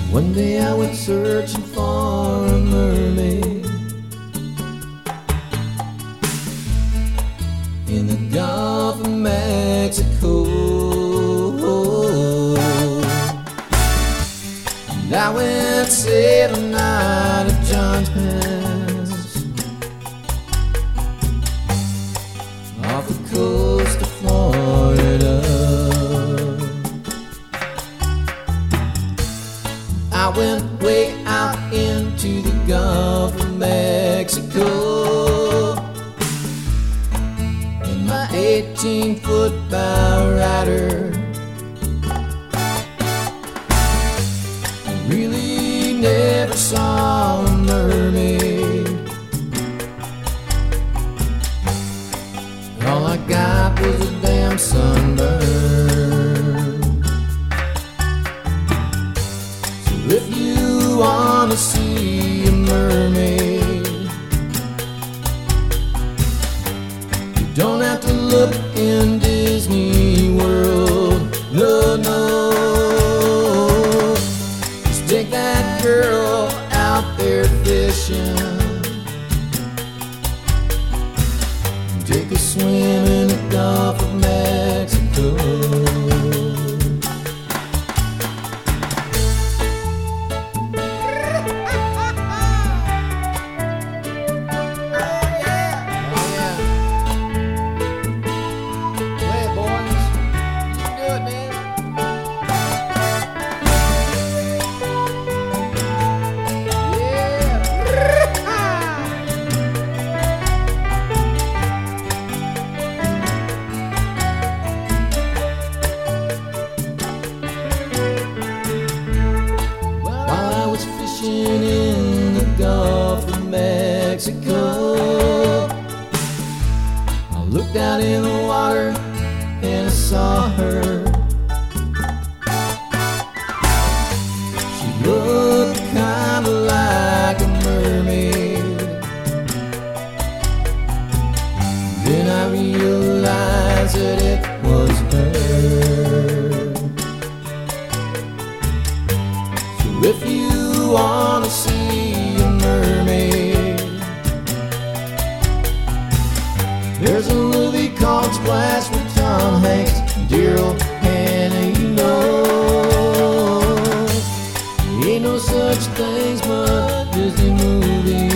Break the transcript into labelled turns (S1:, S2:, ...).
S1: One day I went searching for a mermaid in the Gulf of Mexico, and I went sailing out of John's Pass off the coast of Florida. I went way out into the Gulf of Mexico in my 18-foot bow rider. I really never saw a mermaid. All I got was a damn sunburn. So if you wanna see a mermaid, you don't have to look in Disney World. No, no. Just take that girl out there fishing, take a swim in the Gulf of Mexico. In the Gulf of Mexico, I looked out in the water and I saw her. She looked kinda like a mermaid. Then I realized that it was her. So if you wanna see a mermaid, there's a movie called Splash with Tom Hanks and Daryl Hannah, you know. Ain't no such things but Disney movies.